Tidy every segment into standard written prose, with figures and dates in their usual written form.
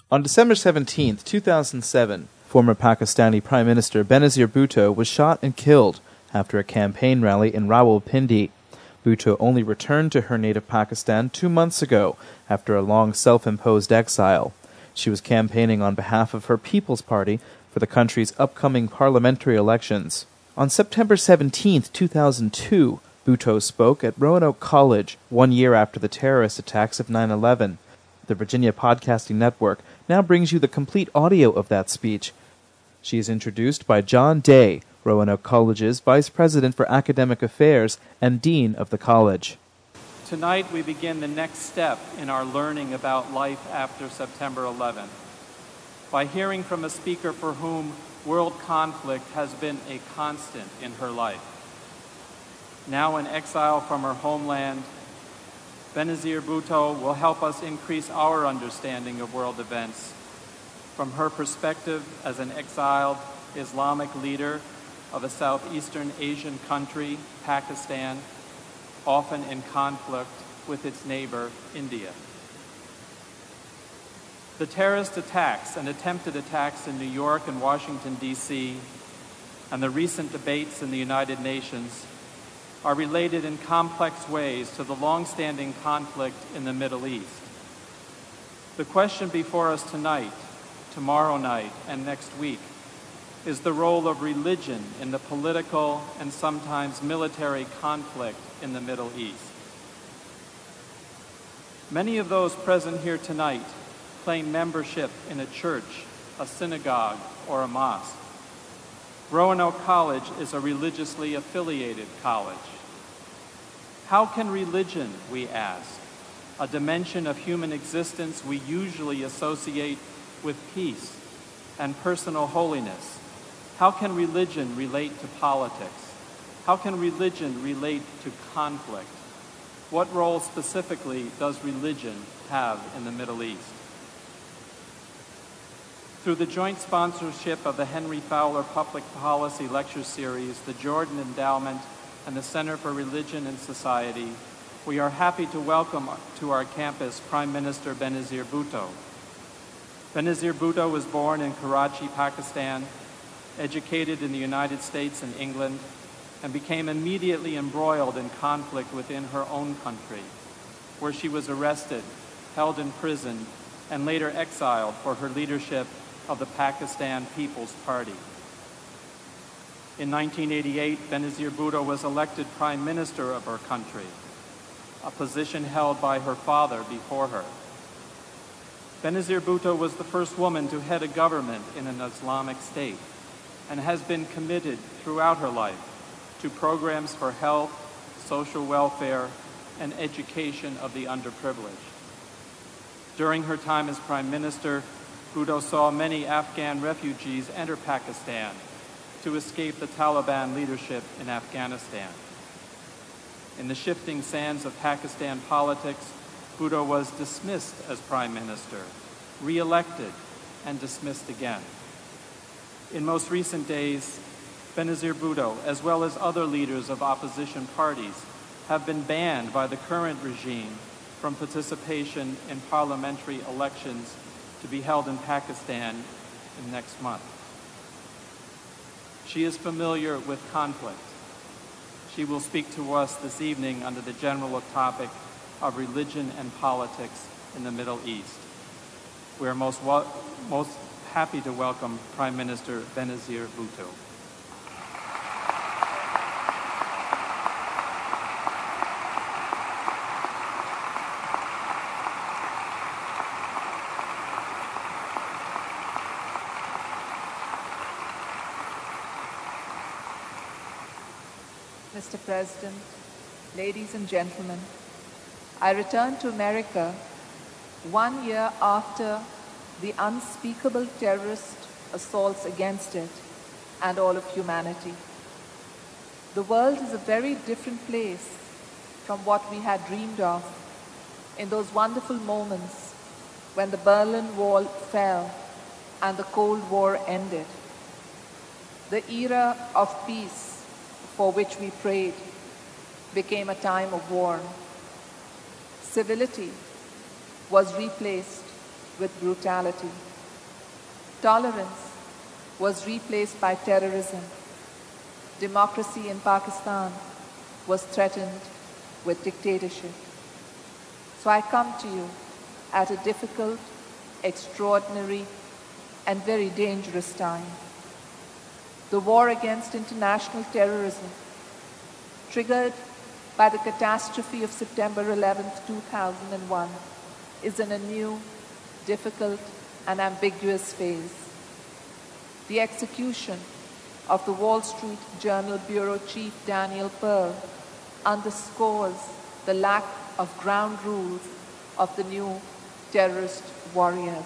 On December 17, 2007, former Pakistani Prime Minister Benazir Bhutto was shot and killed after a campaign rally in Rawalpindi. Bhutto only returned to her native Pakistan 2 months ago after a long self-imposed exile. She was campaigning on behalf of her People's Party for the country's upcoming parliamentary elections. On September 17, 2002, Bhutto spoke at Roanoke College 1 year after the terrorist attacks of 9/11. The Virginia Podcasting Network now brings you the complete audio of that speech. She is introduced by John Day, Roanoke College's Vice President for Academic Affairs and Dean of the college. Tonight we begin the next step in our learning about life after September 11th by hearing from a speaker for whom world conflict has been a constant in her life. Now in exile from her homeland, Benazir Bhutto will help us increase our understanding of world events from her perspective as an exiled Islamic leader of a Southeastern Asian country, Pakistan, often in conflict with its neighbor, India. The terrorist attacks and attempted attacks in New York and Washington, D.C., and the recent debates in the United Nations are related in complex ways to the long-standing conflict in the Middle East. The question before us tonight, tomorrow night, and next week is the role of religion in the political and sometimes military conflict in the Middle East. Many of those present here tonight claim membership in a church, a synagogue, or a mosque. Roanoke College is a religiously affiliated college. How can religion, we ask, a dimension of human existence we usually associate with peace and personal holiness, how can religion relate to politics? How can religion relate to conflict? What role specifically does religion have in the Middle East? Through the joint sponsorship of the Henry Fowler Public Policy Lecture Series, the Jordan Endowment, and the Center for Religion and Society, we are happy to welcome to our campus Prime Minister Benazir Bhutto. Benazir Bhutto was born in Karachi, Pakistan, educated in the United States and England, and became immediately embroiled in conflict within her own country, where she was arrested, held in prison, and later exiled for her leadership of the Pakistan People's Party. In 1988, Benazir Bhutto was elected Prime Minister of her country, a position held by her father before her. Benazir Bhutto was the first woman to head a government in an Islamic state and has been committed throughout her life to programs for health, social welfare, and education of the underprivileged. During her time as Prime Minister, Bhutto saw many Afghan refugees enter Pakistan to escape the Taliban leadership in Afghanistan. In the shifting sands of Pakistan politics, Bhutto was dismissed as Prime Minister, re-elected, and dismissed again. In most recent days, Benazir Bhutto, as well as other leaders of opposition parties, have been banned by the current regime from participation in parliamentary elections to be held in Pakistan in next month. She is familiar with conflict. She will speak to us this evening under the general topic of religion and politics in the Middle East. We are most happy to welcome Prime Minister Benazir Bhutto. Mr. President, ladies and gentlemen, I returned to America 1 year after the unspeakable terrorist assaults against it and all of humanity. The world is a very different place from what we had dreamed of in those wonderful moments when the Berlin Wall fell and the Cold War ended. The era of peace for which we prayed became a time of war. Civility was replaced with brutality. Tolerance was replaced by terrorism. Democracy in Pakistan was threatened with dictatorship. So I come to you at a difficult, extraordinary, and very dangerous time. The war against international terrorism, triggered by the catastrophe of September 11th, 2001, is in a new, difficult, and ambiguous phase. The execution of the Wall Street Journal bureau chief Daniel Pearl underscores the lack of ground rules of the new terrorist warriors.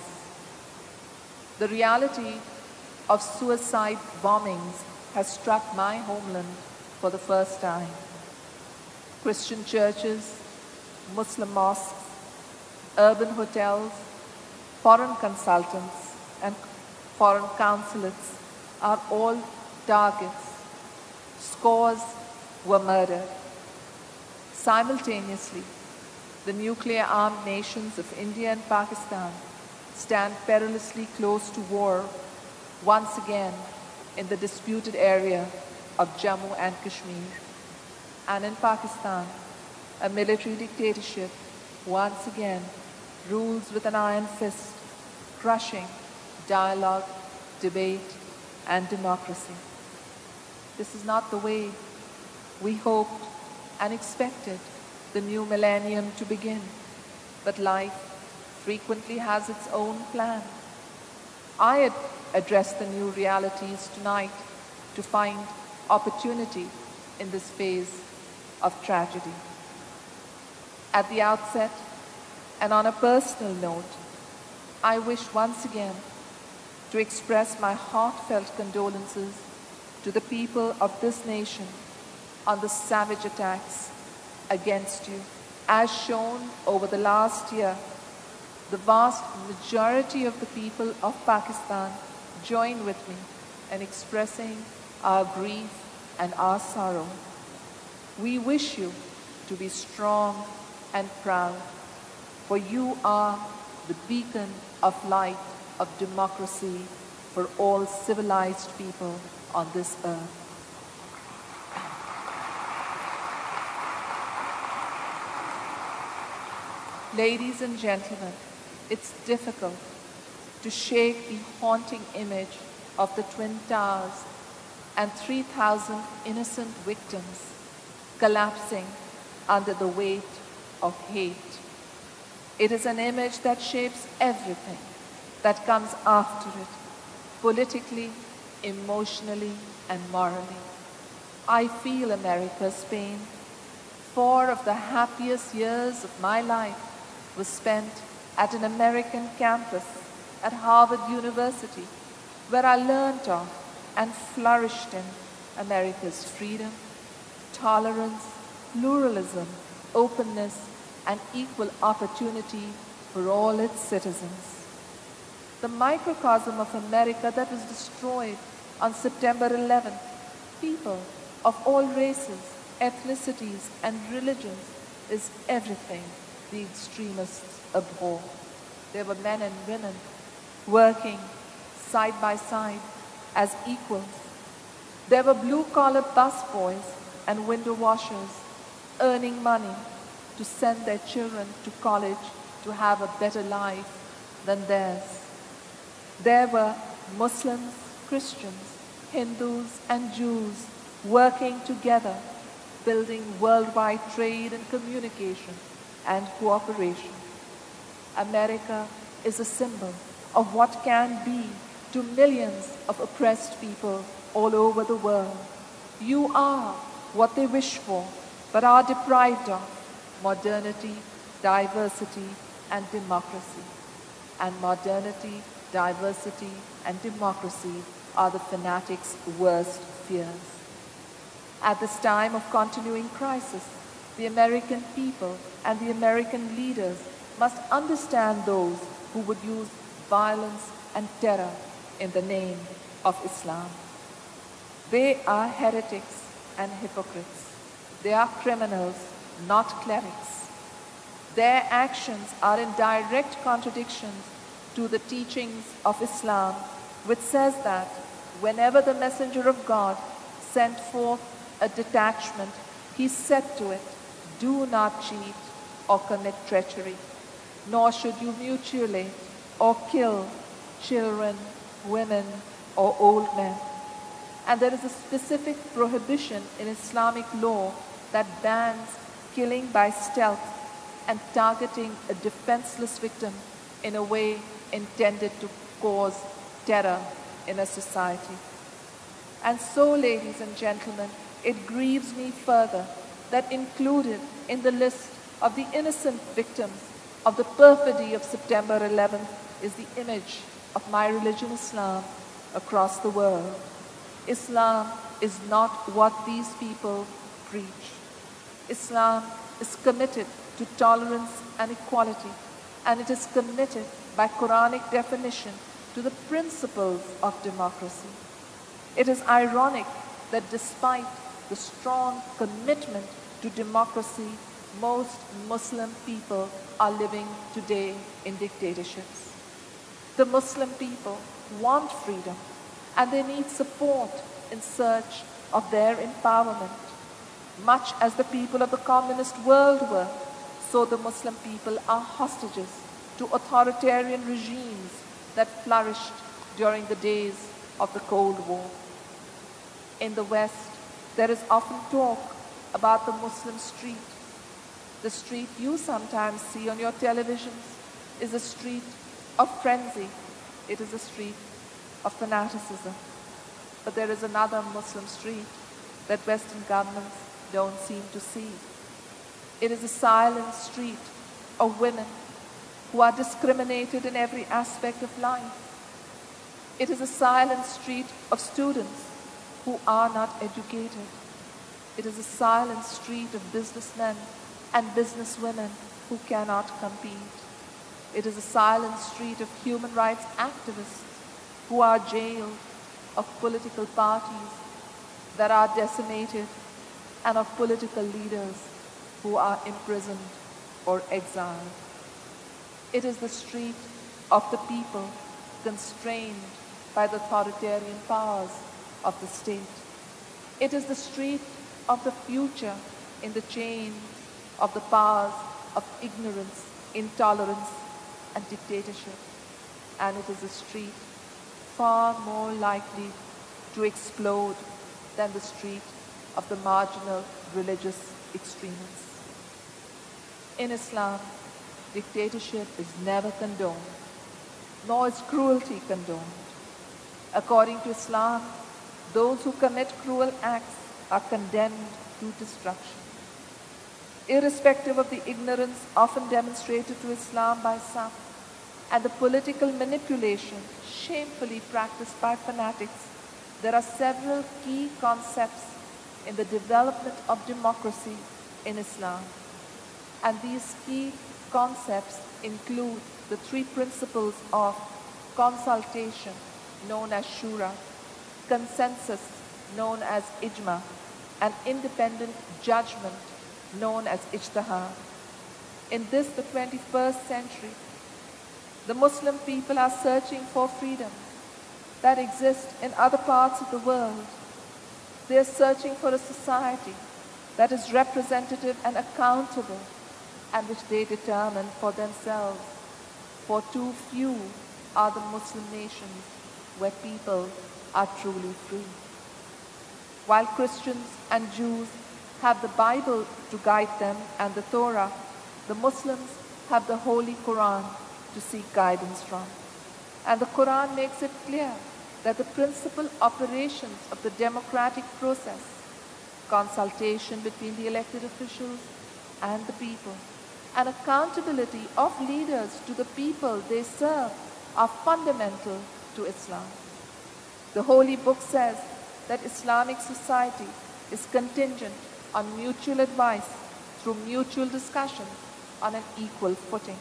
The reality of suicide bombings has struck my homeland for the first time. Christian churches, Muslim mosques, urban hotels, foreign consultants, and foreign consulates are all targets. Scores were murdered. Simultaneously, the nuclear-armed nations of India and Pakistan stand perilously close to war once again in the disputed area of Jammu and Kashmir. And in Pakistan, a military dictatorship once again rules with an iron fist, crushing dialogue, debate, and democracy. This is not the way we hoped and expected the new millennium to begin, but life frequently has its own plan. I address the new realities tonight to find opportunity in this phase of tragedy. At the outset, and on a personal note, I wish once again to express my heartfelt condolences to the people of this nation on the savage attacks against you. As shown over the last year, the vast majority of the people of Pakistan join with me in expressing our grief and our sorrow. We wish you to be strong and proud, for you are the beacon of light of democracy for all civilized people on this earth. Ladies and gentlemen, it's difficult to shake the haunting image of the Twin Towers and 3,000 innocent victims collapsing under the weight of hate. It is an image that shapes everything that comes after it, politically, emotionally, and morally. I feel America's pain. 4 of the happiest years of my life was spent at an American campus at Harvard University, where I learned of and flourished in America's freedom, tolerance, pluralism, openness, and equal opportunity for all its citizens. The microcosm of America that was destroyed on September 11th, people of all races, ethnicities, and religions, is everything the extremists abhor. There were men and women working side by side as equals. There were blue-collar busboys and window washers earning money to send their children to college to have a better life than theirs. There were Muslims, Christians, Hindus, and Jews working together, building worldwide trade and communication and cooperation. America is a symbol of what can be to millions of oppressed people all over the world. You are what they wish for, but are deprived of: modernity, diversity, and democracy. And modernity, diversity, and democracy are the fanatics' worst fears. At this time of continuing crisis, the American people and the American leaders must understand those who would use violence and terror in the name of Islam. They are heretics and hypocrites. They are criminals, not clerics. Their actions are in direct contradiction to the teachings of Islam, which says that whenever the Messenger of God sent forth a detachment, he said to it, "Do not cheat or commit treachery, nor should you mutilate or kill children, women, or old men." And there is a specific prohibition in Islamic law that bans killing by stealth and targeting a defenseless victim in a way intended to cause terror in a society. And so, ladies and gentlemen, it grieves me further that included in the list of the innocent victims of the perfidy of September 11th is the image of my religion, Islam, across the world. Islam is not what these people preach. Islam is committed to tolerance and equality, and it is committed by Quranic definition to the principles of democracy. It is ironic that despite the strong commitment to democracy, most Muslim people are living today in dictatorships. The Muslim people want freedom, and they need support in search of their empowerment. Much as the people of the communist world were, so the Muslim people are hostages to authoritarian regimes that flourished during the days of the Cold War. In the West, there is often talk about the Muslim street. The street you sometimes see on your televisions is a street of frenzy. It is a street of fanaticism. But there is another Muslim street that Western governments don't seem to see. It is a silent street of women who are discriminated in every aspect of life. It is a silent street of students who are not educated. It is a silent street of businessmen and businesswomen who cannot compete. It is a silent street of human rights activists who are jailed, of political parties that are decimated, and of political leaders who are imprisoned or exiled. It is the street of the people constrained by the authoritarian powers of the state. It is the street of the future in the chain of the powers of ignorance, intolerance, and dictatorship. And it is a street far more likely to explode than the street of the marginal religious extremists. In Islam, dictatorship is never condoned, nor is cruelty condoned. According to Islam, those who commit cruel acts are condemned to destruction. Irrespective of the ignorance often demonstrated to Islam by some, and the political manipulation shamefully practiced by fanatics, there are several key concepts in the development of democracy in Islam. And these key concepts include the three principles of consultation, known as shura, consensus, known as ijma, and independent judgment, known as ijtihad. In this, the 21st century, the Muslim people are searching for freedom that exists in other parts of the world. They are searching for a society that is representative and accountable, and which they determine for themselves. For too few are the Muslim nations where people are truly free. While Christians and Jews have the Bible to guide them and the Torah, the Muslims have the Holy Quran to seek guidance from. And the Quran makes it clear that the principal operations of the democratic process, consultation between the elected officials and the people, and accountability of leaders to the people they serve are fundamental to Islam. The Holy Book says that Islamic society is contingent on mutual advice through mutual discussion on an equal footing.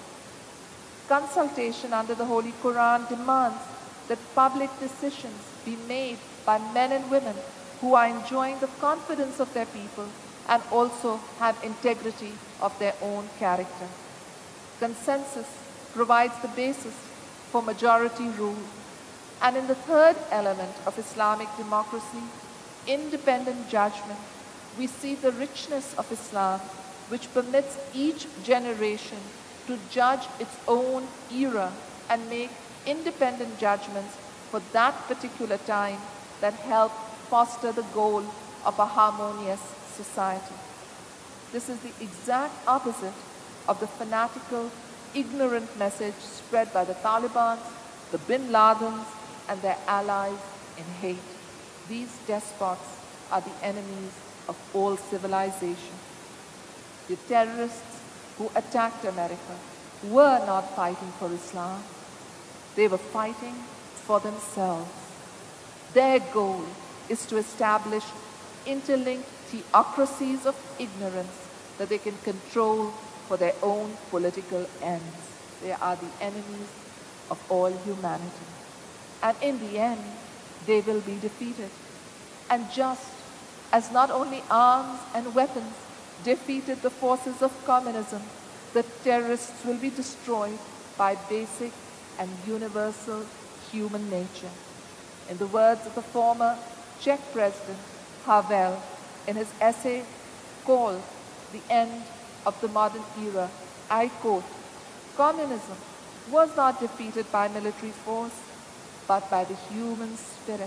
Consultation under the Holy Quran demands that public decisions be made by men and women who are enjoying the confidence of their people and also have integrity of their own character. Consensus provides the basis for majority rule. And in the third element of Islamic democracy, independent judgment, we see the richness of Islam, which permits each generation to judge its own era and make independent judgments for that particular time that help foster the goal of a harmonious society. This is the exact opposite of the fanatical, ignorant message spread by the Taliban, the Bin Ladens, and their allies in hate. These despots are the enemies of all civilization. The terrorists who attacked America were not fighting for Islam. They were fighting for themselves. Their goal is to establish interlinked theocracies of ignorance that they can control for their own political ends. They are the enemies of all humanity. And in the end, they will be defeated. And just as not only arms and weapons defeated the forces of communism, the terrorists will be destroyed by basic and universal human nature. In the words of the former Czech president Havel in his essay called The End of the Modern Era, I quote, "Communism was not defeated by military force, but by the human spirit,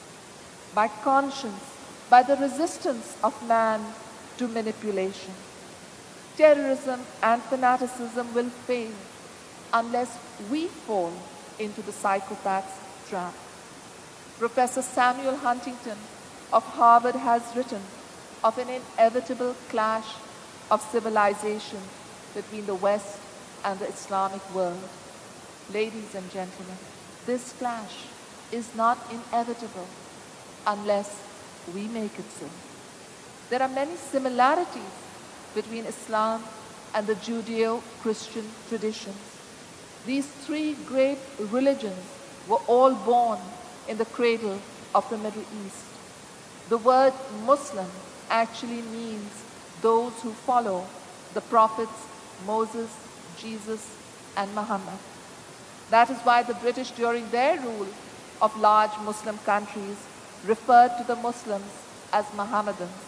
by conscience, by the resistance of man to manipulation. Terrorism and fanaticism will fail unless we fall into the psychopath's trap." Professor Samuel Huntington of Harvard has written of an inevitable clash of civilization between the West and the Islamic world. Ladies and gentlemen, this clash is not inevitable unless we make it so. There are many similarities between Islam and the Judeo-Christian traditions. These three great religions were all born in the cradle of the Middle East. The word Muslim actually means those who follow the prophets Moses, Jesus, and Muhammad. That is why the British, during their rule of large Muslim countries, referred to the Muslims as Mohammedans.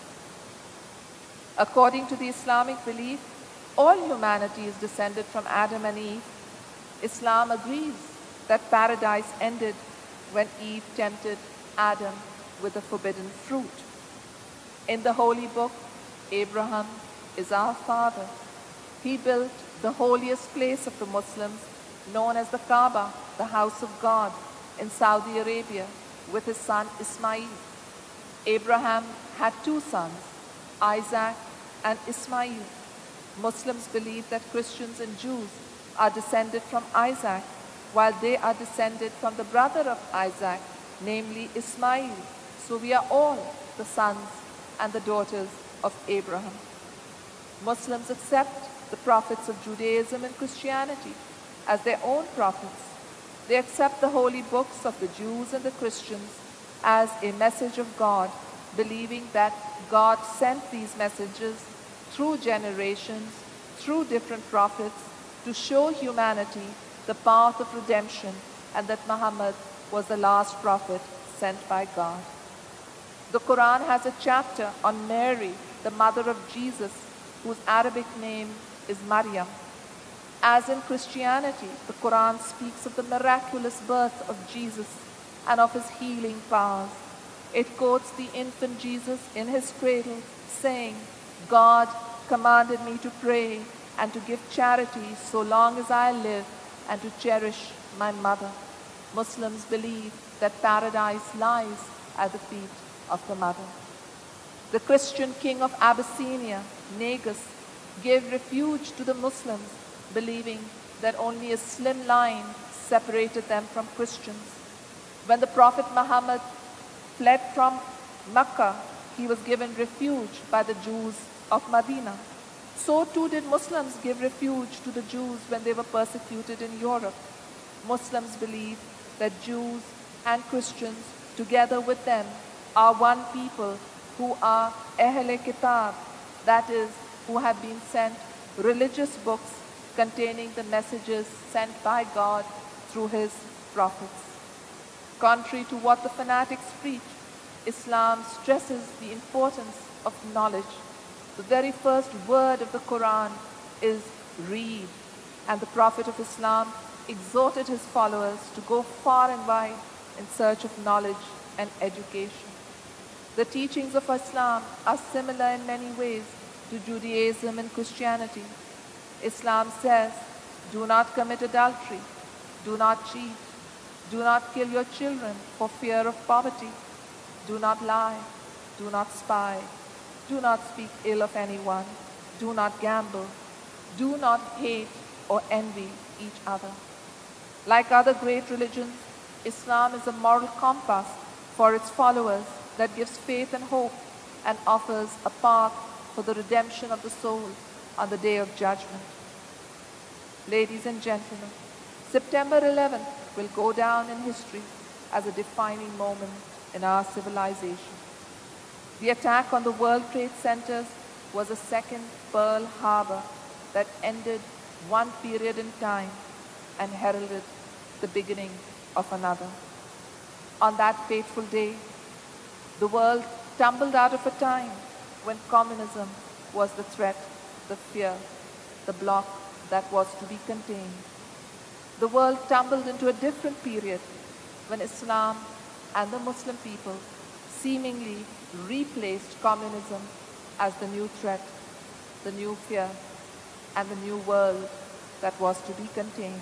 According to the Islamic belief, all humanity is descended from Adam and Eve. Islam agrees that paradise ended when Eve tempted Adam with the forbidden fruit. In the holy book, Abraham is our father. He built the holiest place of the Muslims, known as the Kaaba, the house of God, in Saudi Arabia, with his son Ismail. Abraham had two sons, Isaac and Ismail. Muslims believe that Christians and Jews are descended from Isaac, while they are descended from the brother of Isaac, namely Ismail. So we are all the sons and the daughters of Abraham. Muslims accept the prophets of Judaism and Christianity as their own prophets. They accept the holy books of the Jews and the Christians as a message of God, believing that God sent these messages through generations, through different prophets, to show humanity the path of redemption, and that Muhammad was the last prophet sent by God. The Quran has a chapter on Mary, the mother of Jesus, whose Arabic name is Maryam. As in Christianity, the Quran speaks of the miraculous birth of Jesus and of his healing powers. It quotes the infant Jesus in his cradle, saying, "God commanded me to pray and to give charity so long as I live, and to cherish my mother." Muslims believe that paradise lies at the feet of the mother. The Christian king of Abyssinia, Negus, gave refuge to the Muslims, believing that only a slim line separated them from Christians. When the Prophet Muhammad fled from Mecca, he was given refuge by the Jews of Medina. So too did Muslims give refuge to the Jews when they were persecuted in Europe. Muslims believe that Jews and Christians, together with them, are one people who are Ahle Kitab, that is, who have been sent religious books containing the messages sent by God through his prophets. Contrary to what the fanatics preach, Islam stresses the importance of knowledge. The very first word of the Quran is read, and the Prophet of Islam exhorted his followers to go far and wide in search of knowledge and education. The teachings of Islam are similar in many ways to Judaism and Christianity. Islam says, do not commit adultery, do not cheat, do not kill your children for fear of poverty, do not lie, do not spy, do not speak ill of anyone, do not gamble, do not hate or envy each other. Like other great religions, Islam is a moral compass for its followers that gives faith and hope and offers a path for the redemption of the soul on the day of judgment. Ladies and gentlemen, September 11th will go down in history as a defining moment in our civilization. The attack on the World Trade Centers was a second Pearl Harbor that ended one period in time and heralded the beginning of another. On that fateful day, the world tumbled out of a time when communism was the threat, the fear, the block that was to be contained. The world tumbled into a different period when Islam and the Muslim people seemingly replaced communism as the new threat, the new fear, and the new world that was to be contained.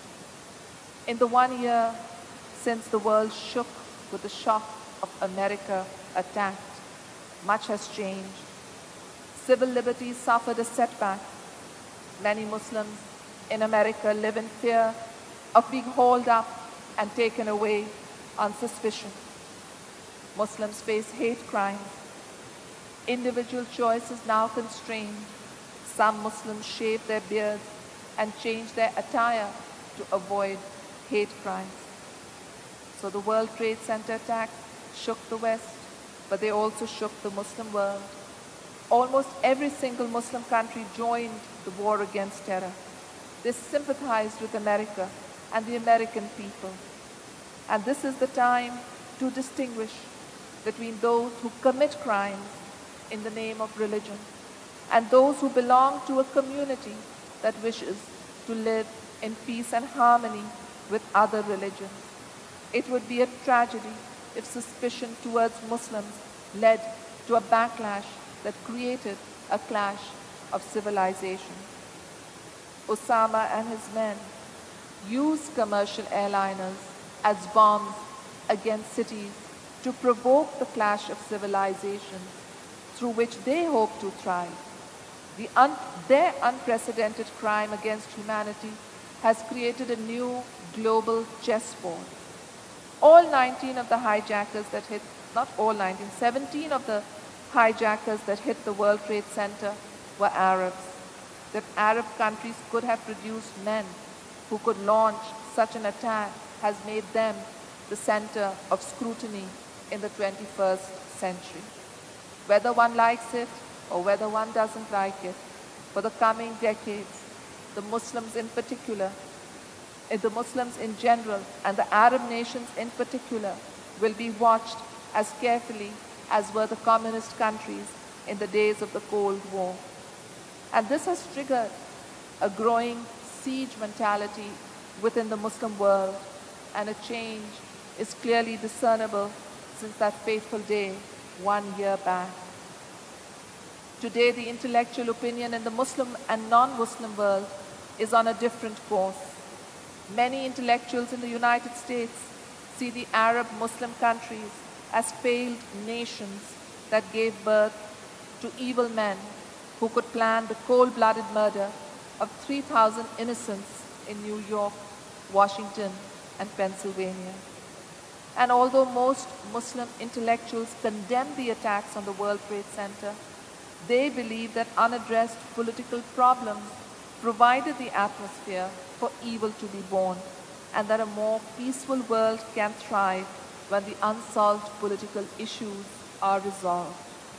In the 1 year since the world shook with the shock of America attacked, much has changed. Civil liberties suffered a setback. Many Muslims in America live in fear of being hauled up and taken away on suspicion. Muslims face hate crimes. Individual choice is now constrained. Some Muslims shave their beards and change their attire to avoid hate crimes. So the World Trade Center attacks shook the West, but they also shook the Muslim world. Almost every single Muslim country joined the war against terror. They sympathized with America and the American people. And this is the time to distinguish between those who commit crimes in the name of religion and those who belong to a community that wishes to live in peace and harmony with other religions. It would be a tragedy if suspicion towards Muslims led to a backlash that created a clash of civilization. Osama and his men used commercial airliners as bombs against cities to provoke the clash of civilizations through which they hope to thrive. Their unprecedented crime against humanity has created a new global chessboard. All 19 of the hijackers that hit, not all 19, 17 of the hijackers that hit the World Trade Center were Arabs. That Arab countries could have produced men who could launch such an attack has made them the center of scrutiny in the 21st century. Whether one likes it or whether one doesn't like it, for the coming decades, the Muslims in particular, the Muslims in general, and the Arab nations in particular will be watched as carefully as were the communist countries in the days of the Cold War. And this has triggered a growing siege mentality within the Muslim world, and a change is clearly discernible since that fateful day 1 year back. Today, the intellectual opinion in the Muslim and non-Muslim world is on a different course. Many intellectuals in the United States see the Arab Muslim countries as failed nations that gave birth to evil men who could plan the cold-blooded murder of 3,000 innocents in New York, Washington, and Pennsylvania. And although most Muslim intellectuals condemn the attacks on the World Trade Center, they believe that unaddressed political problems provided the atmosphere for evil to be born, and that a more peaceful world can thrive when the unsolved political issues are resolved.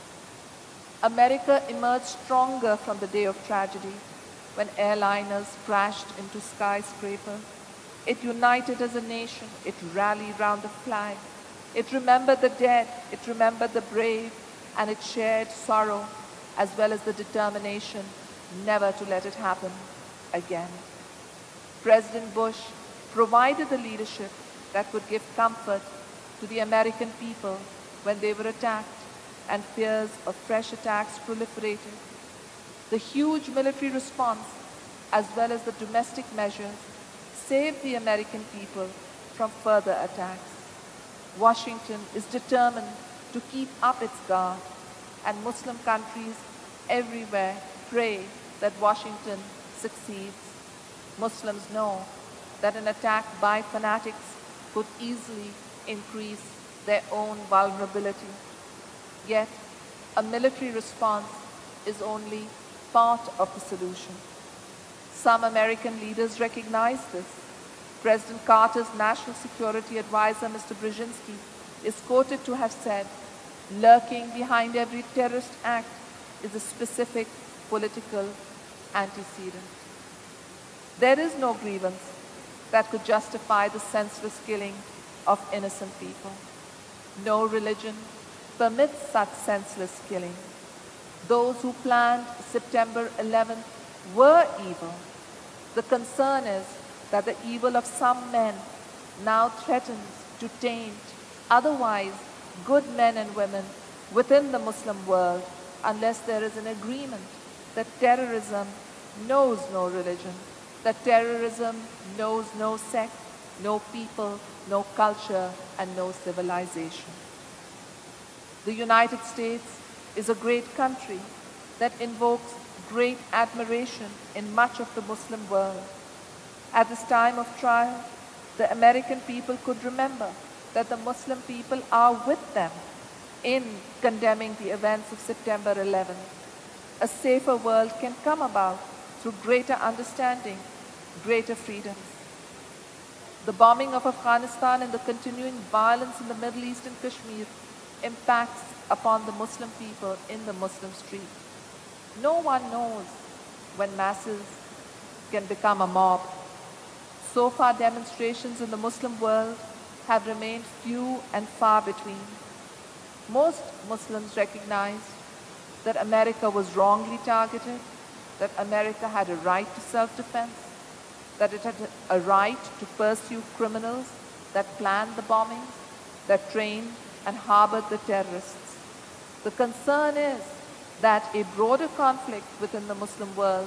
America emerged stronger from the day of tragedy when airliners crashed into skyscrapers. It united as a nation. It rallied round the flag. It remembered the dead. It remembered the brave. And it shared sorrow as well as the determination never to let it happen again. President Bush provided the leadership that would give comfort to the American people when they were attacked and fears of fresh attacks proliferated. The huge military response, as well as the domestic measures, saved the American people from further attacks. Washington is determined to keep up its guard, and Muslim countries everywhere pray that Washington succeeds. Muslims know that an attack by fanatics could easily increase their own vulnerability. Yet, a military response is only part of the solution. Some American leaders recognize this. President Carter's National Security Advisor, Mr. Brzezinski, is quoted to have said, "Lurking behind every terrorist act is a specific political antecedent." There is no grievance that could justify the senseless killing of innocent people. No religion permits such senseless killing. Those who planned September 11th were evil. The concern is that the evil of some men now threatens to taint otherwise good men and women within the Muslim world unless there is an agreement that terrorism knows no religion, that terrorism knows no sect, no people, no culture, and no civilization. The United States is a great country that invokes great admiration in much of the Muslim world. At this time of trial, the American people could remember that the Muslim people are with them in condemning the events of September 11th. A safer world can come about through greater understanding, greater freedoms. The bombing of Afghanistan and the continuing violence in the Middle East and Kashmir impacts upon the Muslim people in the Muslim street. No one knows when masses can become a mob. So far, demonstrations in the Muslim world have remained few and far between. Most Muslims recognize that America was wrongly targeted, that America had a right to self-defense, that it had a right to pursue criminals that planned the bombings, that trained and harbored the terrorists. The concern is that a broader conflict within the Muslim world,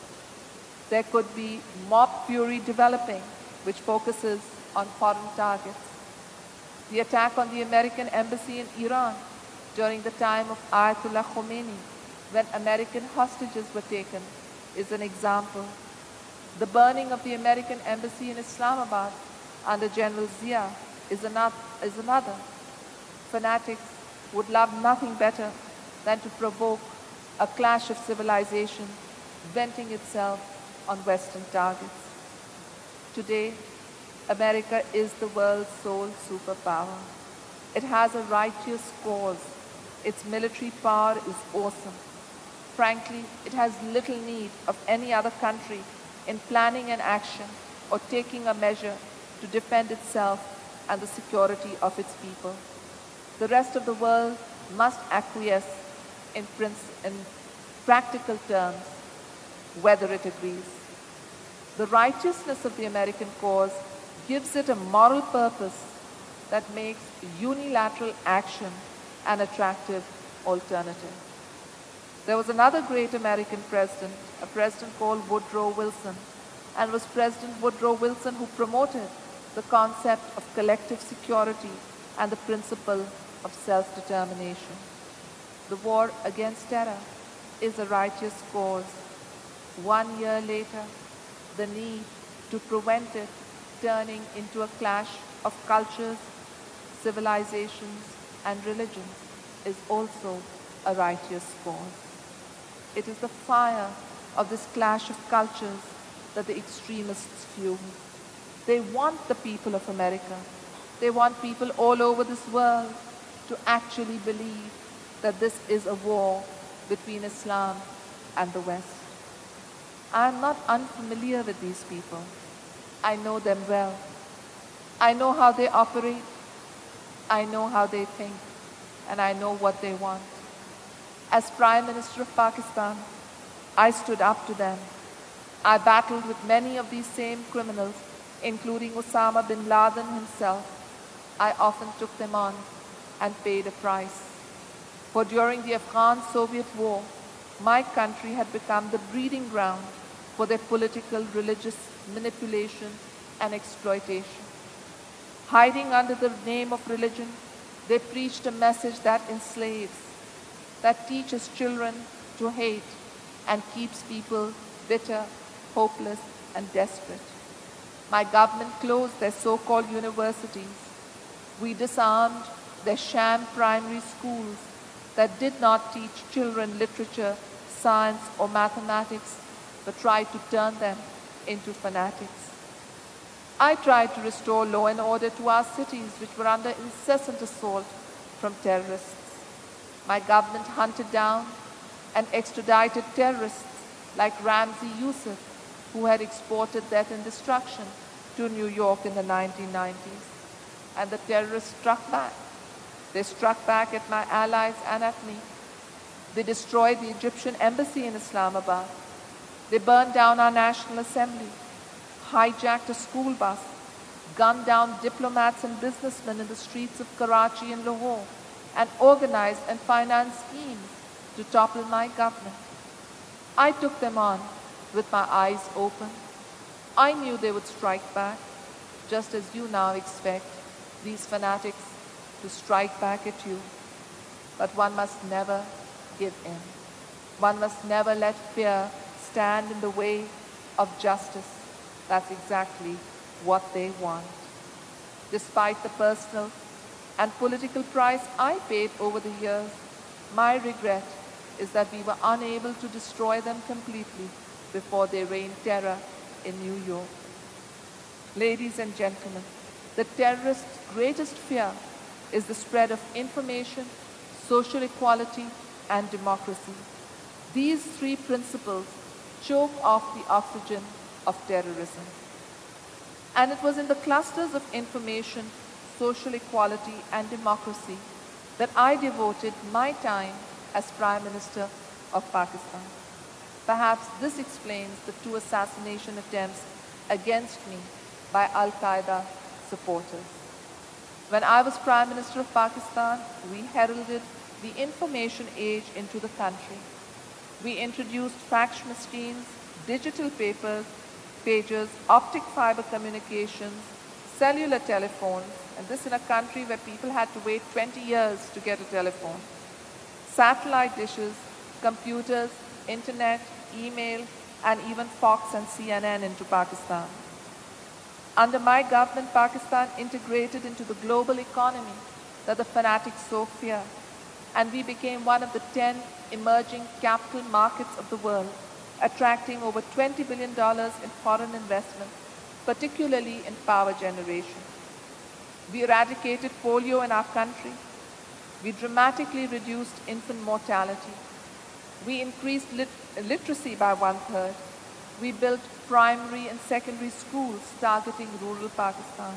there could be mob fury developing, which focuses on foreign targets. The attack on the American embassy in Iran during the time of Ayatollah Khomeini, when American hostages were taken, is an example. The burning of the American embassy in Islamabad under General Zia is another. Fanatics would love nothing better than to provoke a clash of civilization, venting itself on Western targets. Today, America is the world's sole superpower. It has a righteous cause. Its military power is awesome. Frankly, it has little need of any other country in planning an action or taking a measure to defend itself and the security of its people. The rest of the world must acquiesce in practical terms, whether it agrees. The righteousness of the American cause gives it a moral purpose that makes unilateral action an attractive alternative. There was another great American president, a president called Woodrow Wilson, and it was President Woodrow Wilson who promoted the concept of collective security and the principle of self-determination. The war against terror is a righteous cause. 1 year later, the need to prevent it turning into a clash of cultures, civilizations, and religions is also a righteous cause. It is the fire of this clash of cultures that the extremists fuel. They want the people of America, they want people all over this world to actually believe that this is a war between Islam and the West. I am not unfamiliar with these people. I know them well. I know how they operate. I know how they think. And I know what they want. As Prime Minister of Pakistan, I stood up to them. I battled with many of these same criminals, including Osama bin Laden himself. I often took them on and paid a price. For during the Afghan-Soviet War, my country had become the breeding ground for their political, religious manipulation and exploitation. Hiding under the name of religion, they preached a message that enslaves, that teaches children to hate and keeps people bitter, hopeless, and desperate. My government closed their so-called universities. We disarmed their sham primary schools that did not teach children literature, science, or mathematics, but tried to turn them into fanatics. I tried to restore law and order to our cities, which were under incessant assault from terrorists. My government hunted down and extradited terrorists like Ramzi Youssef, who had exported death and destruction to New York in the 1990s. And the terrorists struck back. They struck back at my allies and at me. They destroyed the Egyptian embassy in Islamabad. They burned down our National Assembly, hijacked a school bus, gunned down diplomats and businessmen in the streets of Karachi and Lahore, and organized and financed schemes to topple my government. I took them on with my eyes open. I knew they would strike back, just as you now expect these fanatics to strike back at you. But one must never give in. One must never let fear stand in the way of justice. That's exactly what they want. Despite the personal and political price I paid over the years, my regret is that we were unable to destroy them completely before they rained terror in New York. Ladies and gentlemen, the terrorists' greatest fear is the spread of information, social equality, and democracy. These three principles choke off the oxygen of terrorism. And it was in the clusters of information, social equality, and democracy that I devoted my time as Prime Minister of Pakistan. Perhaps this explains the 2 assassination attempts against me by Al-Qaeda supporters. When I was Prime Minister of Pakistan, we heralded the information age into the country. We introduced fax machines, digital pages, optic fiber communications, cellular telephones, and this in a country where people had to wait 20 years to get a telephone, satellite dishes, computers, internet, email, and even Fox and CNN into Pakistan. Under my government, Pakistan integrated into the global economy that the fanatics so fear, and we became one of the 10 emerging capital markets of the world, attracting over $20 billion in foreign investment, particularly in power generation. We eradicated polio in our country. We dramatically reduced infant mortality. We increased literacy by 1/3. We built primary and secondary schools targeting rural Pakistan.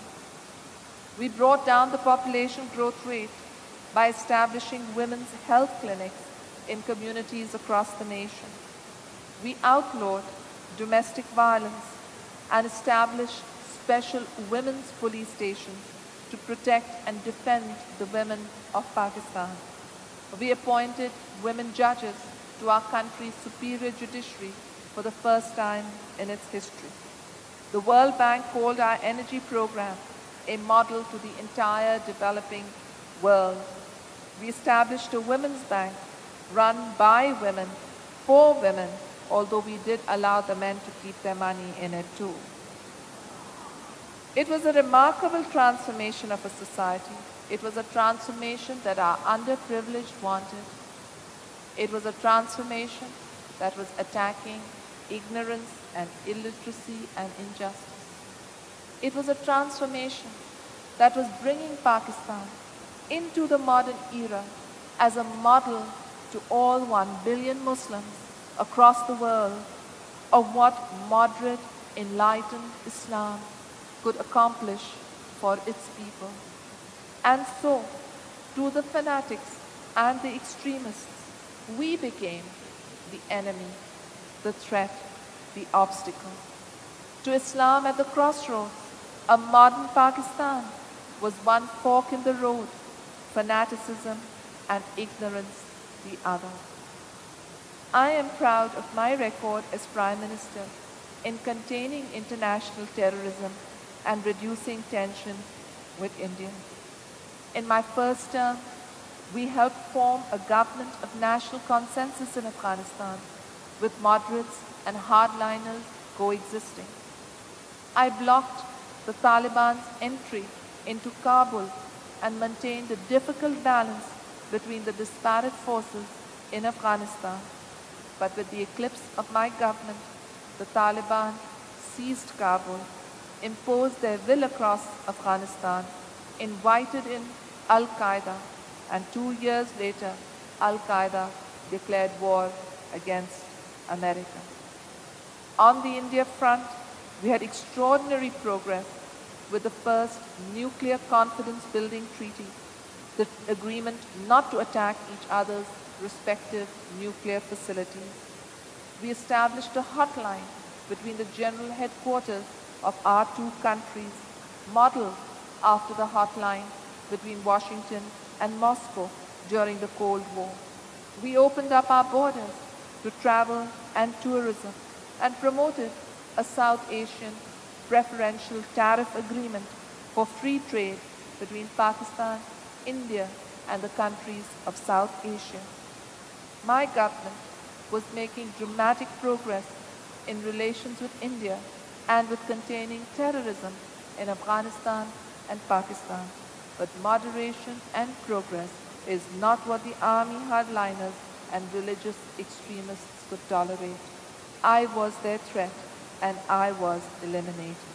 We brought down the population growth rate by establishing women's health clinics in communities across the nation. We outlawed domestic violence and established special women's police stations to protect and defend the women of Pakistan. We appointed women judges to our country's superior judiciary for the first time in its history. The World Bank called our energy program a model to the entire developing world. We established a women's bank run by women, for women, although we did allow the men to keep their money in it too. It was a remarkable transformation of a society. It was a transformation that our underprivileged wanted. It was a transformation that was attacking ignorance and illiteracy and injustice. It was a transformation that was bringing Pakistan into the modern era as a model to all 1 billion Muslims across the world of what moderate, enlightened Islam could accomplish for its people. And so, to the fanatics and the extremists, we became the enemy, the threat, the obstacle. To Islam at the crossroads, a modern Pakistan was one fork in the road, fanaticism and ignorance the other. I am proud of my record as Prime Minister in containing international terrorism and reducing tension with India. In my first term, we helped form a government of national consensus in Afghanistan, with moderates and hardliners coexisting. I blocked the Taliban's entry into Kabul and maintained a difficult balance between the disparate forces in Afghanistan. But with the eclipse of my government, the Taliban seized Kabul, imposed their will across Afghanistan, invited in Al-Qaeda, and 2 years later, Al-Qaeda declared war against America. On the India front, we had extraordinary progress with the first nuclear confidence building treaty, the agreement not to attack each other's respective nuclear facilities. We established a hotline between the general headquarters of our two countries, modeled after the hotline between Washington and Moscow during the Cold War. We opened up our borders to travel and tourism and promoted a South Asian preferential tariff agreement for free trade between Pakistan, India, and the countries of South Asia. My government was making dramatic progress in relations with India and with containing terrorism in Afghanistan and Pakistan. But moderation and progress is not what the army hardliners and religious extremists could tolerate. I was their threat, and I was eliminated.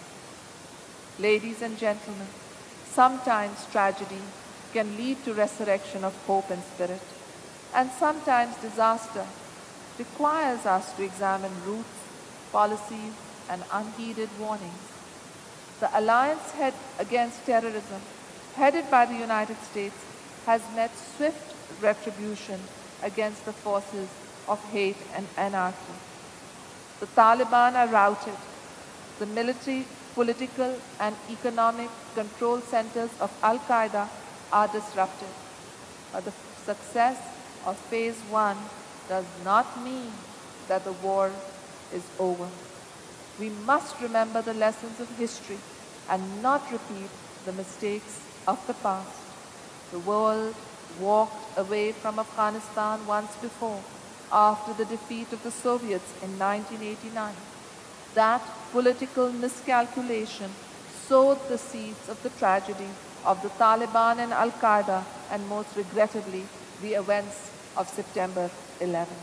Ladies and gentlemen, sometimes tragedy can lead to resurrection of hope and spirit, and sometimes disaster requires us to examine roots, policies, and unheeded warnings. The alliance against terrorism, headed by the United States, has met swift retribution against the forces of hate and anarchy. The Taliban are routed. The military, political, and economic control centers of Al-Qaeda are disrupted. But the success of Phase 1 does not mean that the war is over. We must remember the lessons of history and not repeat the mistakes of the past. The world walked away from Afghanistan once before, after the defeat of the Soviets in 1989. That political miscalculation sowed the seeds of the tragedy of the Taliban and Al-Qaeda, and most regrettably, the events of September 11.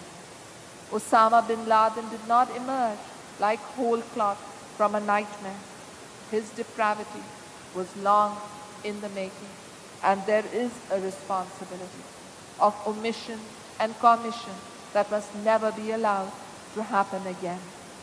Osama bin Laden did not emerge like whole cloth from a nightmare. His depravity was long in the making, and there is a responsibility of omission and commission that must never be allowed to happen again.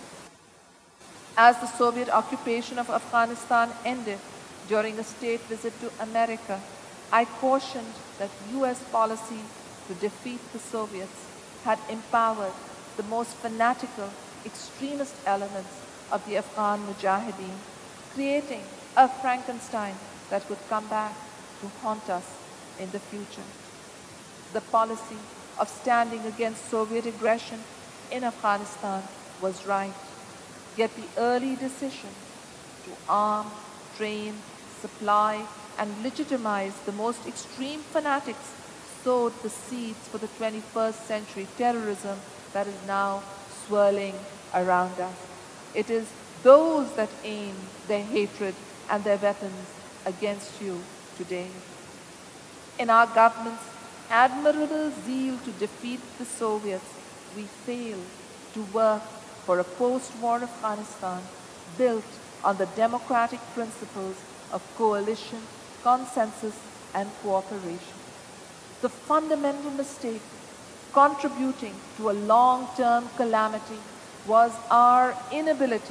As the Soviet occupation of Afghanistan ended during a state visit to America, I cautioned that US policy to defeat the Soviets had empowered the most fanatical, extremist elements of the Afghan Mujahideen, creating a Frankenstein that could come back to haunt us in the future. The policy of standing against Soviet aggression in Afghanistan was right, yet the early decision to arm, train, supply, and legitimize the most extreme fanatics sowed the seeds for the 21st century terrorism that is now swirling around us. It is those that aim their hatred and their weapons against you today. In our government's admirable zeal to defeat the Soviets, we fail to work for a post-war Afghanistan built on the democratic principles of coalition, consensus, and cooperation. The fundamental mistake contributing to a long-term calamity was our inability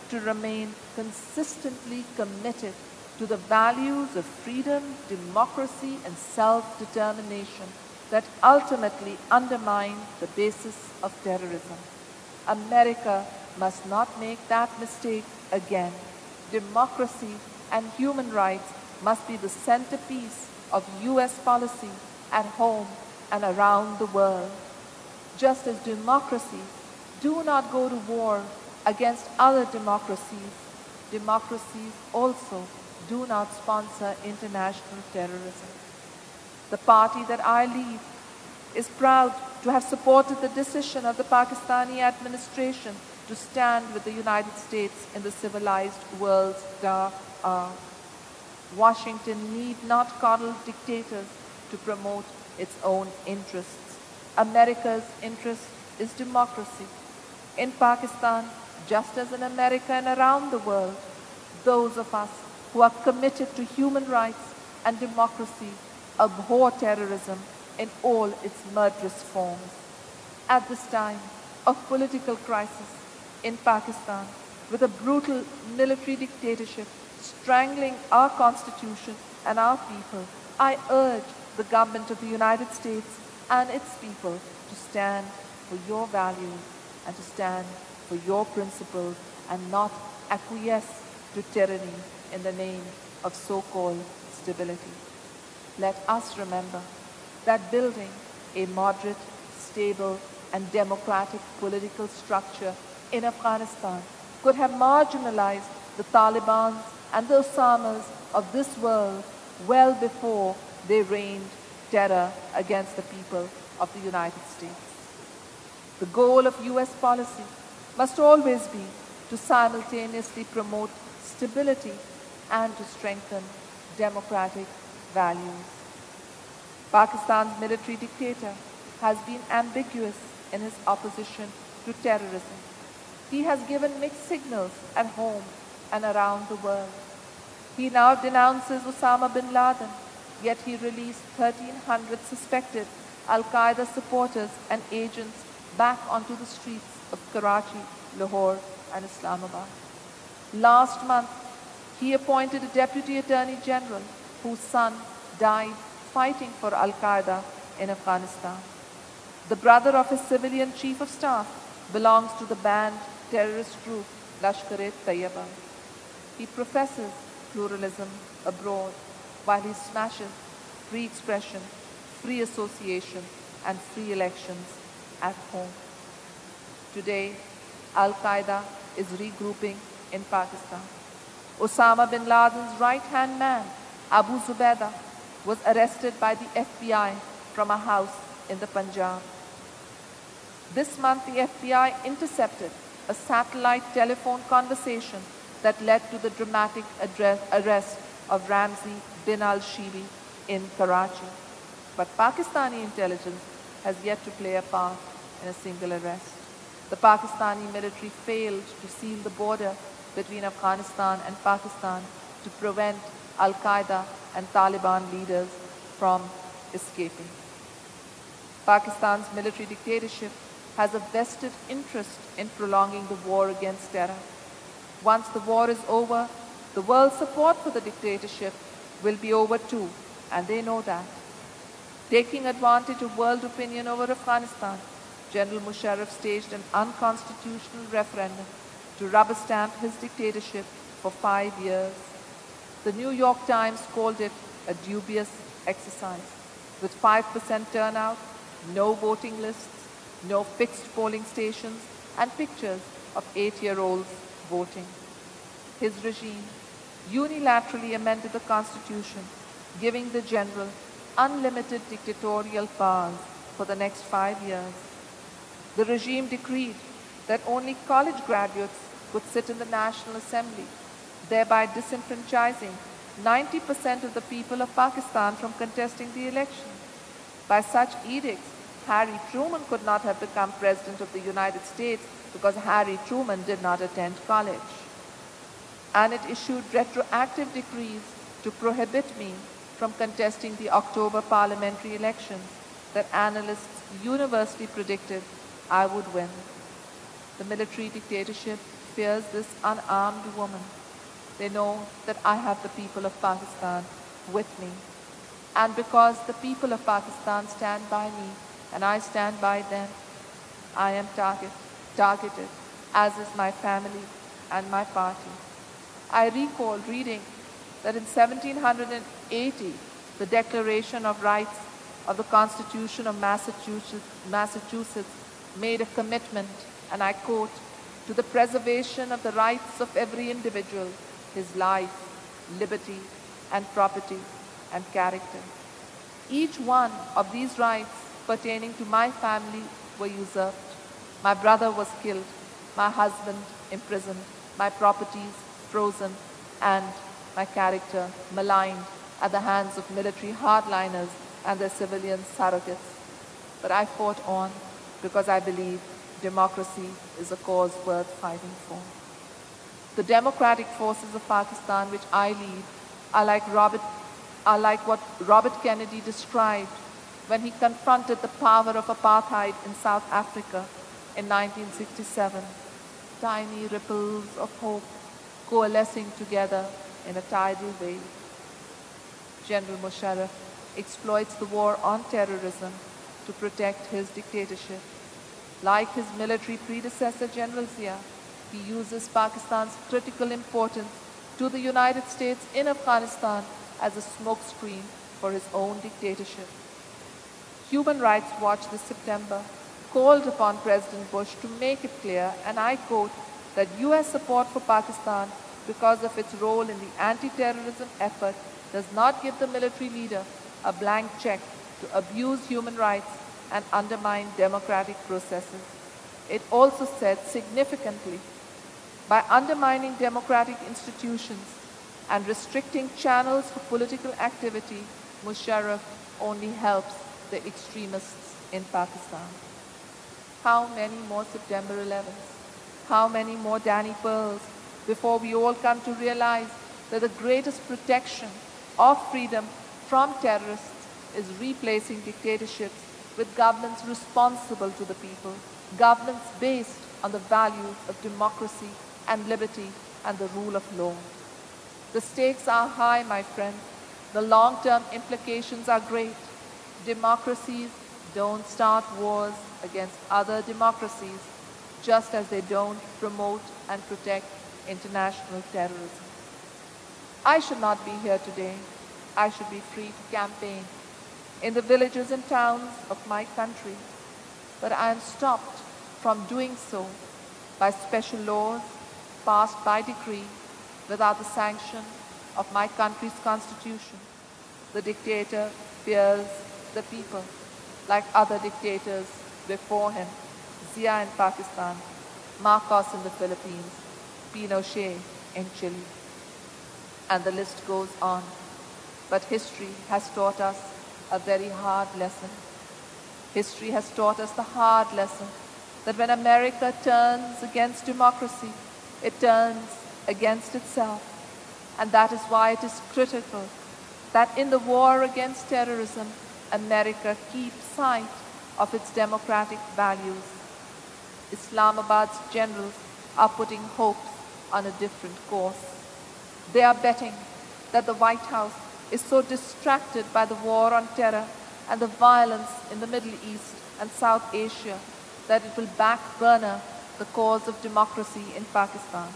to remain consistently committed to the values of freedom, democracy, and self-determination that ultimately undermine the basis of terrorism. America must not make that mistake again. Democracy and human rights must be the centerpiece of U.S. policy at home and around the world. Just as democracies do not go to war against other democracies, democracies also do not sponsor international terrorism. The party that I lead is proud to have supported the decision of the Pakistani administration to stand with the United States in the civilized world's dark hour. Washington need not coddle dictators to promote its own interests. America's interest is democracy. In Pakistan, just as in America and around the world, those of us who are committed to human rights and democracy abhor terrorism in all its murderous forms. At this time of political crisis in Pakistan, with a brutal military dictatorship strangling our constitution and our people, I urge the government of the United States and its people to stand for your values and to stand for your principles and not acquiesce to tyranny in the name of so-called stability. Let us remember that building a moderate, stable, and democratic political structure in Afghanistan could have marginalized the Taliban and the Osamas of this world well before they rained terror against the people of the United States. The goal of U.S. policy must always be to simultaneously promote stability and to strengthen democratic values. Pakistan's military dictator has been ambiguous in his opposition to terrorism. He has given mixed signals at home and around the world. He now denounces Osama bin Laden, yet he released 1,300 suspected Al-Qaeda supporters and agents back onto the streets of Karachi, Lahore, and Islamabad. Last month, he appointed a deputy attorney general whose son died fighting for Al-Qaeda in Afghanistan. The brother of his civilian chief of staff belongs to the banned terrorist group Lashkar-e-Taiba. He professes pluralism abroad while he smashes free expression, free association, and free elections at home. Today, Al-Qaeda is regrouping in Pakistan. Osama bin Laden's right-hand man, Abu Zubaydah, was arrested by the FBI from a house in the Punjab. This month, the FBI intercepted a satellite telephone conversation that led to the dramatic arrest of Ramzi bin al-Shibi in Karachi. But Pakistani intelligence has yet to play a part in a single arrest. The Pakistani military failed to seal the border between Afghanistan and Pakistan to prevent Al-Qaeda and Taliban leaders from escaping. Pakistan's military dictatorship has a vested interest in prolonging the war against terror. Once the war is over, the world's support for the dictatorship will be over too, and they know that. Taking advantage of world opinion over Afghanistan, General Musharraf staged an unconstitutional referendum to rubber stamp his dictatorship for 5 years. The New York Times called it a dubious exercise. With 5% turnout, no voting lists, no fixed polling stations, and pictures of 8-year-olds voting. His regime unilaterally amended the Constitution, giving the general unlimited dictatorial powers for the next 5 years. The regime decreed that only college graduates could sit in the National Assembly, thereby disenfranchising 90% of the people of Pakistan from contesting the election. By such edicts, Harry Truman could not have become President of the United States because Harry Truman did not attend college. And it issued retroactive decrees to prohibit me from contesting the October parliamentary elections that analysts universally predicted I would win. The military dictatorship fears this unarmed woman. They know that I have the people of Pakistan with me. And because the people of Pakistan stand by me and I stand by them, I am targeted, as is my family and my party. I recall reading that in 1780, the Declaration of Rights of the Constitution of Massachusetts made a commitment, and I quote, to the preservation of the rights of every individual, his life, liberty, and property, and character. Each one of these rights pertaining to my family were usurped. My brother was killed, my husband imprisoned, my properties frozen, and my character maligned at the hands of military hardliners and their civilian surrogates. But I fought on because I believe democracy is a cause worth fighting for. The democratic forces of Pakistan which I lead are like what Robert Kennedy described when he confronted the power of apartheid in South Africa in 1967. Tiny ripples of hope coalescing together in a tidal wave. General Musharraf exploits the war on terrorism to protect his dictatorship. Like his military predecessor, General Zia, he uses Pakistan's critical importance to the United States in Afghanistan as a smokescreen for his own dictatorship. Human Rights Watch this September called upon President Bush to make it clear, and I quote, that U.S. support for Pakistan because of its role in the anti-terrorism effort does not give the military leader a blank check to abuse human rights and undermine democratic processes. It also said significantly, by undermining democratic institutions and restricting channels for political activity, Musharraf only helps the extremists in Pakistan. How many more September 11th? How many more Danny Pearls before we all come to realize that the greatest protection of freedom from terrorists is replacing dictatorships with governments responsible to the people, governments based on the values of democracy and liberty and the rule of law. The stakes are high, my friends. The long-term implications are great. Democracies don't start wars against other democracies, just as they don't promote and protect international terrorism. I should not be here today. I should be free to campaign in the villages and towns of my country, but I am stopped from doing so by special laws passed by decree without the sanction of my country's constitution. The dictator fears the people, like other dictators before him, Zia in Pakistan, Marcos in the Philippines, Pinochet in Chile. And the list goes on. But history has taught us a very hard lesson. History has taught us the hard lesson that when America turns against democracy, it turns against itself. And that is why it is critical that in the war against terrorism, America keeps sight of its democratic values. Islamabad's generals are putting hopes on a different course. They are betting that the White House is so distracted by the war on terror and the violence in the Middle East and South Asia that it will backburner the cause of democracy in Pakistan.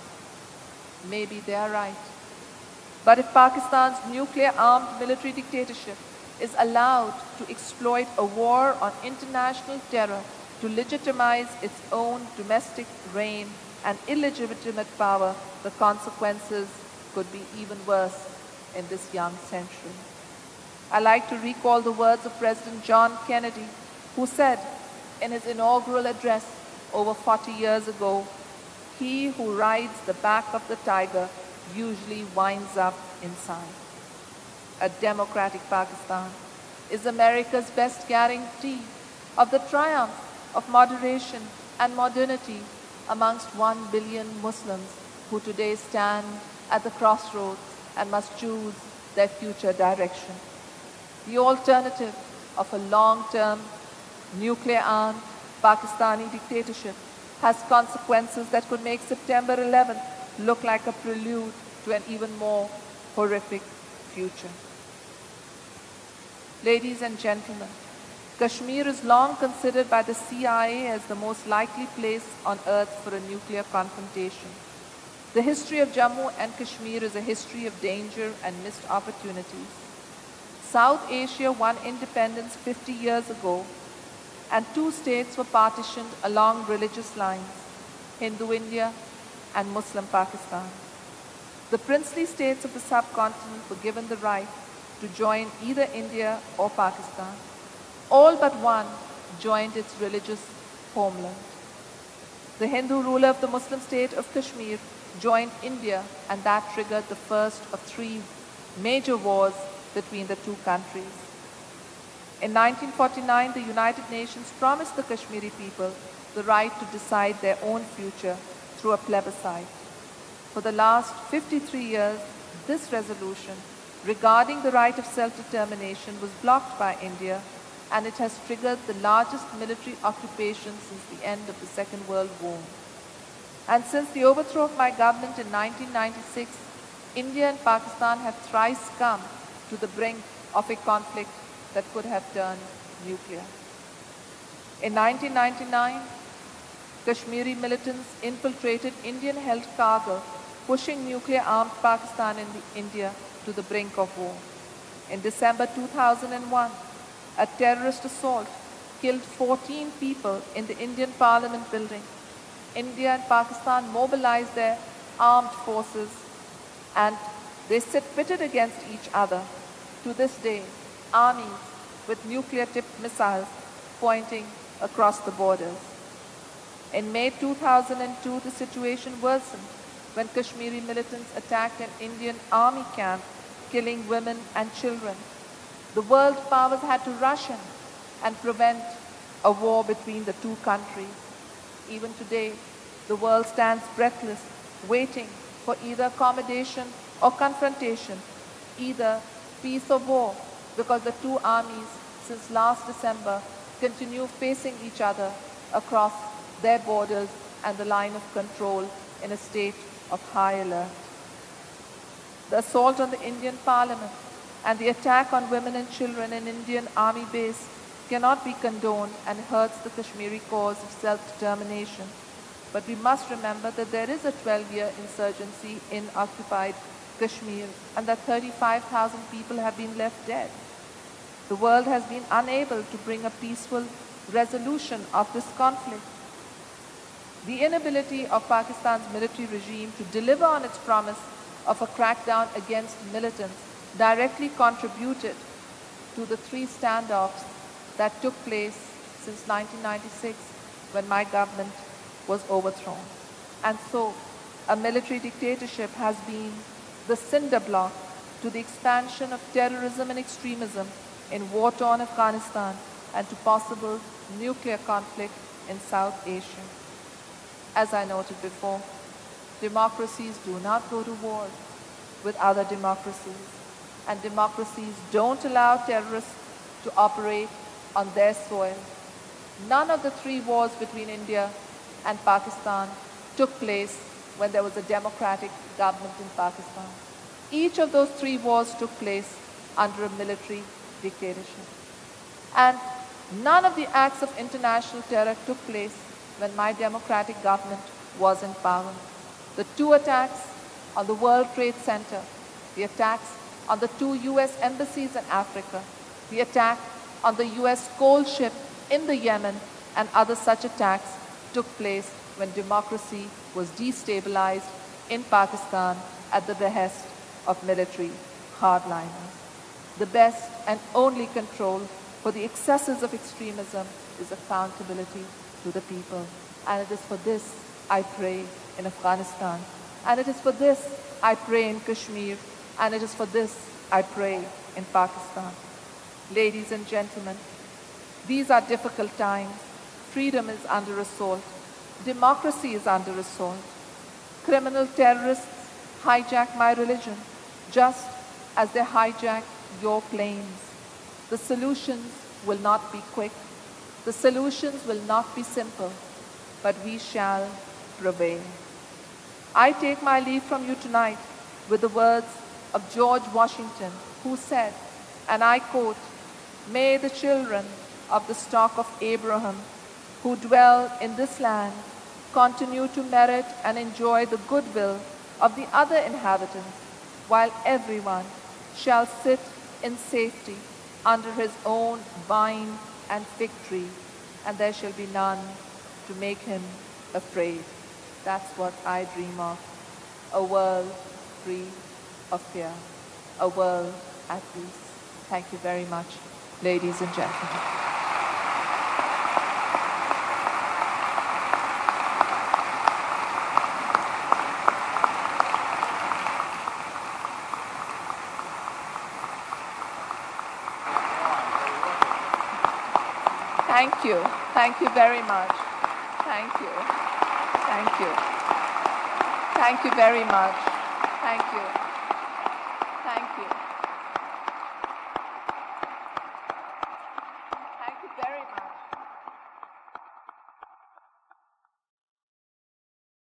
Maybe they are right. But if Pakistan's nuclear-armed military dictatorship is allowed to exploit a war on international terror to legitimize its own domestic reign and illegitimate power, the consequences could be even worse in this young century. I like to recall the words of President John Kennedy, who said in his inaugural address over 40 years ago, "He who rides the back of the tiger usually winds up inside." A democratic Pakistan is America's best guarantee of the triumph of moderation and modernity amongst 1 billion Muslims who today stand at the crossroads and must choose their future direction. The alternative of a long-term nuclear-armed Pakistani dictatorship has consequences that could make September 11th look like a prelude to an even more horrific future. Ladies and gentlemen, Kashmir is long considered by the CIA as the most likely place on earth for a nuclear confrontation. The history of Jammu and Kashmir is a history of danger and missed opportunities. South Asia won independence 50 years ago, and two states were partitioned along religious lines, Hindu India and Muslim Pakistan. The princely states of the subcontinent were given the right to join either India or Pakistan. All but one joined its religious homeland. The Hindu ruler of the Muslim state of Kashmir joined India, and that triggered the first of three major wars between the two countries. In 1949, the United Nations promised the Kashmiri people the right to decide their own future through a plebiscite. For the last 53 years, this resolution regarding the right of self-determination was blocked by India, and it has triggered the largest military occupation since the end of the Second World War. And since the overthrow of my government in 1996, India and Pakistan have thrice come to the brink of a conflict that could have turned nuclear. In 1999, Kashmiri militants infiltrated Indian-held Kargil, pushing nuclear-armed Pakistan and India to the brink of war. In December 2001, a terrorist assault killed 14 people in the Indian Parliament building. India and Pakistan mobilized their armed forces, and they sit pitted against each other. To this day, armies with nuclear-tipped missiles pointing across the borders. In May 2002, the situation worsened when Kashmiri militants attacked an Indian army camp, killing women and children. The world powers had to rush in and prevent a war between the two countries. Even today, the world stands breathless, waiting for either accommodation or confrontation, either peace or war, because the two armies, since last December, continue facing each other across their borders and the line of control in a state of high alert. The assault on the Indian Parliament and the attack on women and children in Indian Army base cannot be condoned and hurts the Kashmiri cause of self-determination. But we must remember that there is a 12-year insurgency in occupied Kashmir and that 35,000 people have been left dead. The world has been unable to bring a peaceful resolution of this conflict. The inability of Pakistan's military regime to deliver on its promise of a crackdown against militants directly contributed to the three standoffs that took place since 1996 when my government was overthrown. And so, a military dictatorship has been the cinder block to the expansion of terrorism and extremism in war-torn Afghanistan and to possible nuclear conflict in South Asia. As I noted before, democracies do not go to war with other democracies, and democracies don't allow terrorists to operate on their soil. None of the three wars between India and Pakistan took place when there was a democratic government in Pakistan. Each of those three wars took place under a military dictatorship. And none of the acts of international terror took place when my democratic government was in power. The two attacks on the World Trade Center, the attacks on the two US embassies in Africa, the attack on the US coal ship in the Yemen, and other such attacks took place when democracy was destabilized in Pakistan at the behest of military hardliners. The best and only control for the excesses of extremism is accountability to the people. And it is for this I pray in Afghanistan. And it is for this I pray in Kashmir. And it is for this I pray in Pakistan. Ladies and gentlemen, these are difficult times. Freedom is under assault. Democracy is under assault. Criminal terrorists hijack my religion, just as they hijack your planes. The solutions will not be quick. The solutions will not be simple. but we shall prevail. I take my leave from you tonight with the words of George Washington, who said, and I quote, "May the children of the stock of Abraham who dwell in this land continue to merit and enjoy the goodwill of the other inhabitants, while everyone shall sit in safety under his own vine and fig tree, and there shall be none to make him afraid." That's what I dream of. A world free of fear. A world at peace. Thank you very much, ladies and gentlemen. Thank you. Thank you very much. Thank you. Thank you. Thank you very much. Thank you.